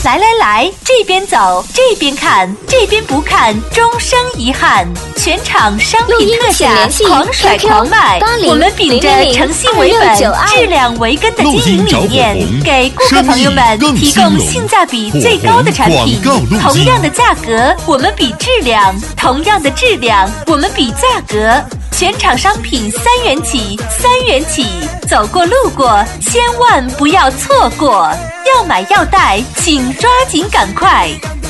来来来，这边走，这边看，这边不看，终生遗憾。全场商品特价，狂甩狂卖。我们秉着诚信为本、质量为根的经营理念，给顾客朋友们提供性价比最高的产品。同样的价格，我们比质量；同样的质量，我们比价格。全场商品3元起，3元起，走过路过，千万不要错过。要买要带，请抓紧赶快。